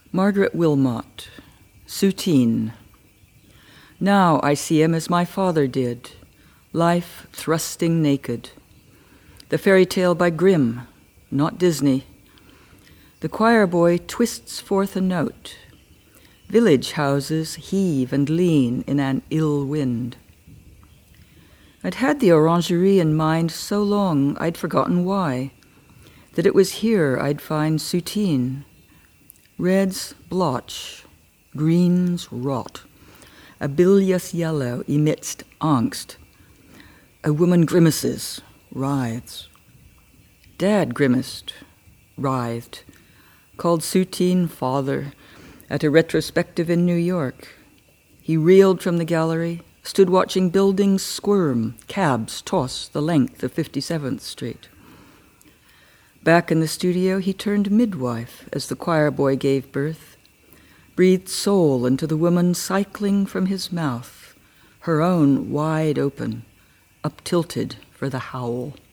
Margaret Wilmot, Soutine. Now I see him as my father did, life thrusting naked. The fairy tale by Grimm, not Disney. The choir boy twists forth a note. Village houses heave and lean in an ill wind. I'd had the orangerie in mind so long I'd forgotten why, that it was here I'd find Soutine. Reds blotch, greens rot. A bilious yellow emits angst. A woman grimaces, writhes. Dad grimaced, writhed, called Soutine father at a retrospective in New York. He reeled from the gallery, stood watching buildings squirm, cabs toss the length of 57th Street. Back in the studio, he turned midwife as the choir boy gave birth, breathed soul into the woman cycling from his mouth, her own wide open, up-tilted for the howl.